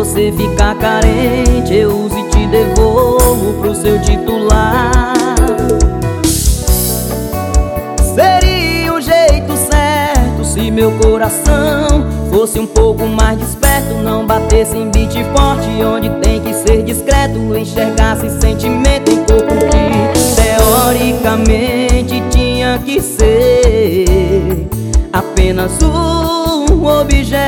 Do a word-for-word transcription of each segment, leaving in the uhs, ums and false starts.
você ficar carente, eu uso e te devolvo pro seu titular. Seria o jeito certo se meu coração fosse um pouco mais desperto, não batesse em beat forte onde tem que ser discreto, enxergasse sentimento em corpo que teoricamente tinha que ser apenas um objeto.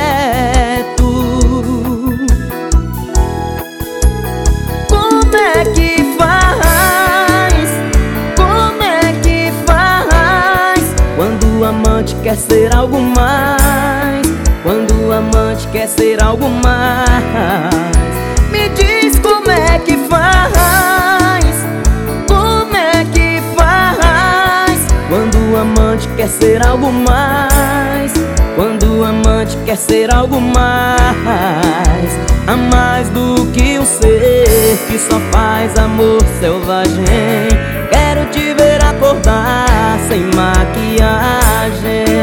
Como é que faz? Como é que faz quando o amante quer ser algo mais? Quando o amante quer ser algo mais? Me diz como é que faz? Como é que faz quando o amante quer ser algo mais? Quando o amante quer ser algo mais, a mais do que um ser que só faz amor selvagem. Quero te ver acordar sem maquiagem.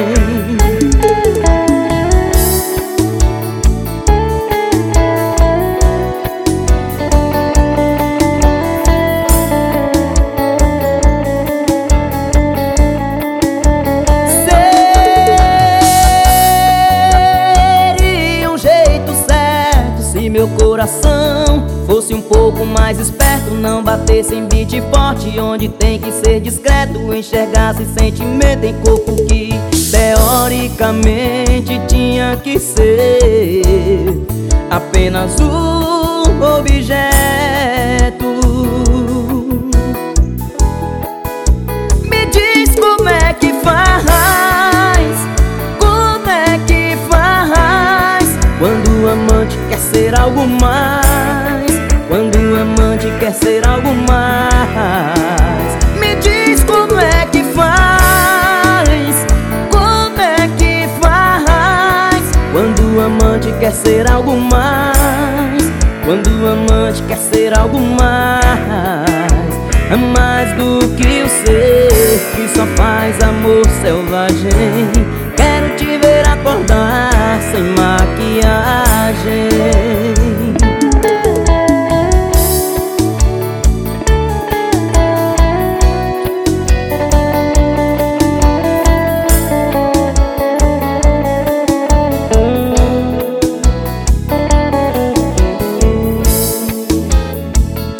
Meu coração fosse um pouco mais esperto, não batesse em beat forte onde tem que ser discreto, enxergasse sentimento em corpo que teoricamente tinha que ser apenas um objeto. Me diz como é que faz? Como é que faz quando o amante quer ser algo mais? Quando o amante quer ser algo mais? Me diz como é que faz? Como é que faz quando o amante quer ser algo mais? Quando o amante quer ser algo mais, é mais do que o ser que só faz amor selvagem. Quero te ver acordar sem maquiagem.